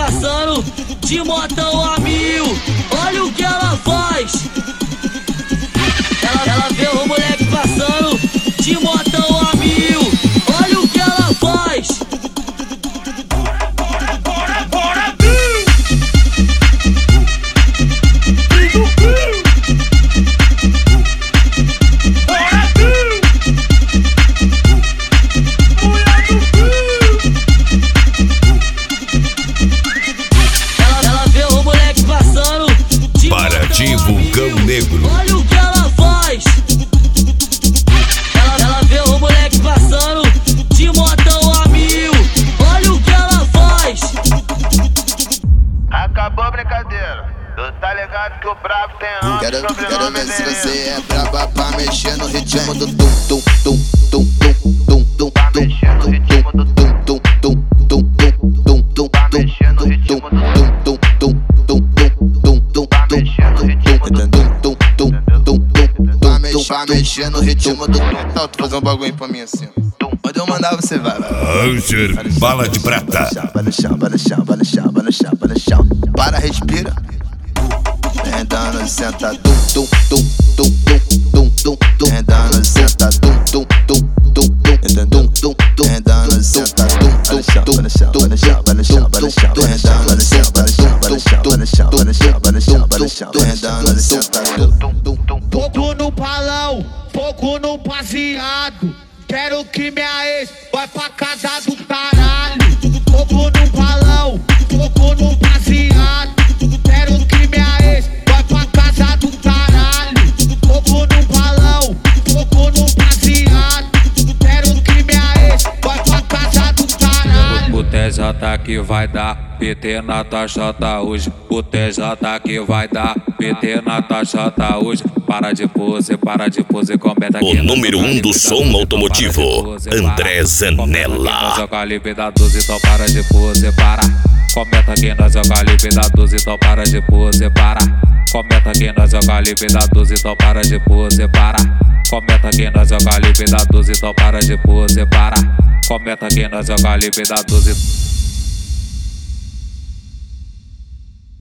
passando de motão a mil. Olha o que ela faz. Ela vê o moleque passando de motão a mil. Olha o que ela faz. Vulcão Negro. Olha o que ela faz. Ela vê o moleque passando de motão a mil. Olha o que ela faz. Acabou a brincadeira. Tu tá ligado que o brabo tem nome. Quero ver se você é braba pra mexer no ritmo do tum tum tum tum tum tum tum. Tá mexendo no ritmo do tum tum tum tum tum tum. Tá mexendo no ritmo do tum tum tum tum tum. Tá mexendo no ritmo do tum tum tum tum. Tá mexendo no ritmo do tum. Tá, tu fazer um bagulho pra mim assim. Quando eu mandar você vai. Ranger, bala de prata. Vai no chão, vai no chão, vai no chão, vai no chão, vai no chão. Para, respira. Vem dando, senta, tum tum tum tum tum tum tum. Vem dando, senta, tum tum tum tum tum tum tum. Vem dando, senta, tum tum tum. Vai no chão, vai no chão, vai no chão, vai no chão. Vem dando, senta, vai no chão, vai no chão, vai no chão, vai no chão, vai no chão, vai no chão. Vem dando, senta, tum tum tum. Fogo no balão, fogo no baseado. Quero que minha ex vai pra casa do caralho. Fogo no balão, fogo no baseado. Quero que minha ex vai pra casa do caralho. Fogo no balão, fogo no baseado. Quero que minha ex vai pra casa do caralho. O TJ que vai dar PT na tua chota hoje. O TJ que vai dar PT na tua chota hoje. Para de pose, comenta aqui. O número 1 do som automotivo, André Zanella. Joga livre da 12, então para de pose, para. Comenta aqui, nós joga livre da 12, então para de pose, para. Comenta aqui, nós joga livre da 12, então para de pose, para. Comenta aqui, nós joga livre da 12, então para de pose, para. Comenta aqui, nós joga livre da 12.